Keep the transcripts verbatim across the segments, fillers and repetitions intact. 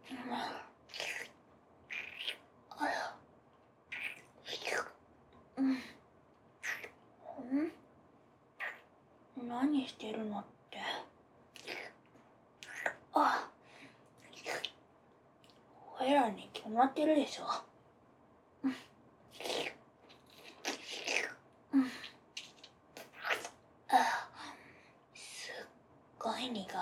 うん。ん？何してるのって。あ、おいらに決まってるでしょ。うん。うん。あ、すっごい苦い。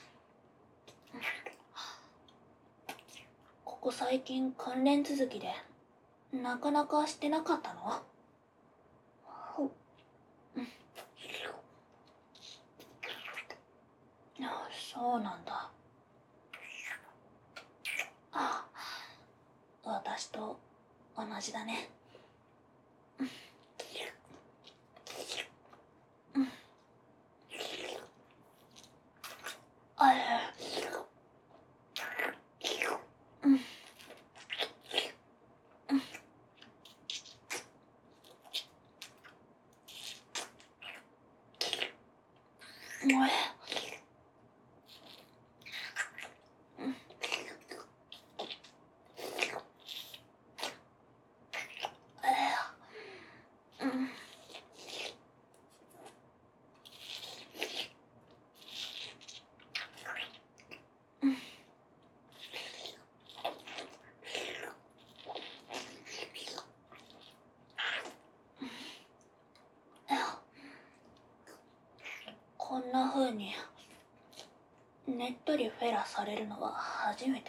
ここ最近訓練続きでなかなかしてなかったの？うん。そうなんだ。あ、私と同じだね。うん。うん。あれ。うん。うん。おい。うん。うん。うん。こんな風にねっとりフェラされるのは初めて。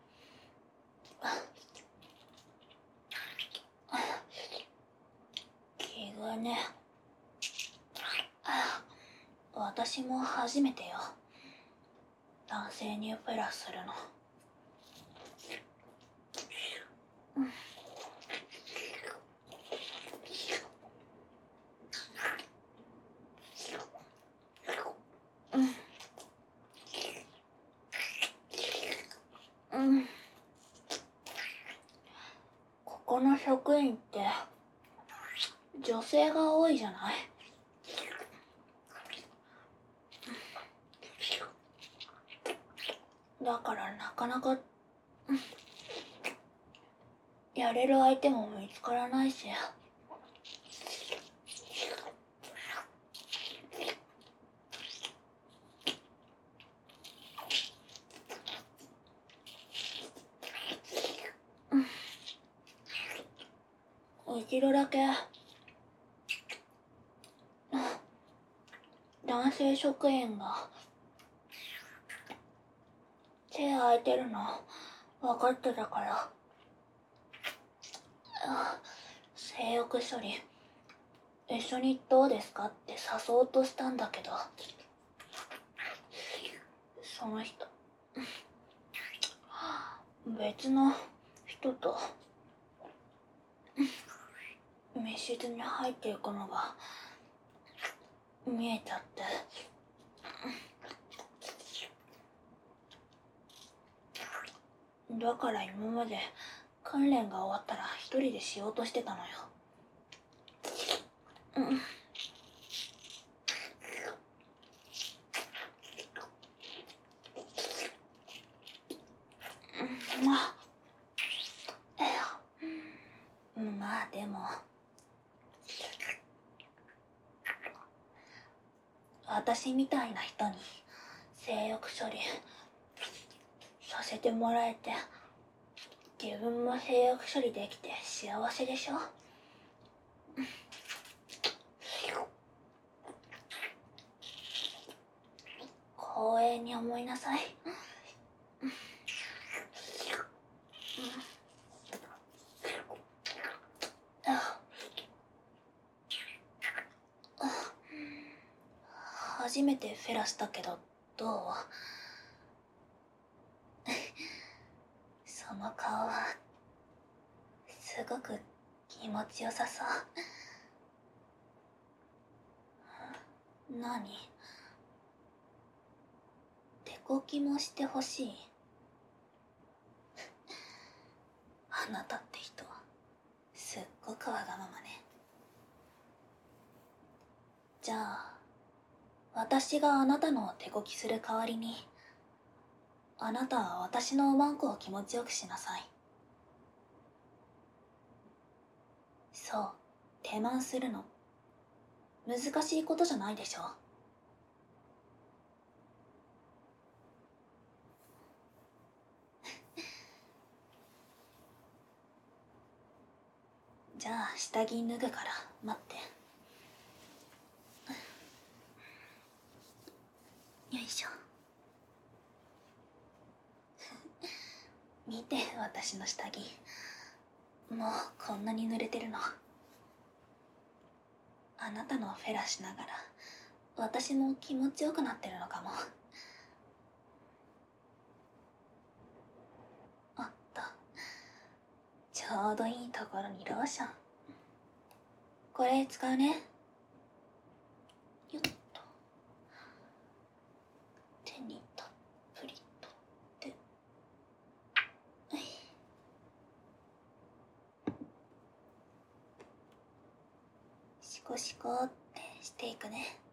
気がね。私も初めてよ。男性にフェラするの。うん。うん。うん。ここの職員って女性が多いじゃない？だからなかなかやれる相手も見つからないし。一度だけ男性職員が手空いてるの分かってたから、性欲処理一緒にどうですかって誘おうとしたんだけど、その人別の人と密室に入っていくのが見えちゃって。だから今まで訓練が終わったら一人でしようとしてたのよ。うん。まあ、まあでも私みたいな人に性欲処理させてもらえて、自分も性欲処理できて幸せでしょ。光栄に思いなさい。初めてフェラしたけどどう？その顔はすごく気持ちよさそう。何？手こきもしてほしい？あなたって人すっごくわがままね。じゃあ私があなたの手こきする代わりにあなたは私のおまんこを気持ちよくしなさい。そう、手満するの。難しいことじゃないでしょ。じゃあ下着脱ぐから待って。よいしょ。見て、私の下着。もうこんなに濡れてるの。あなたのフェラしながら私も気持ちよくなってるのかも。あった。ちょうどいいところにローション。これ使うね。よっと。手にたっぷりとって。はい。シコシコってしていくね。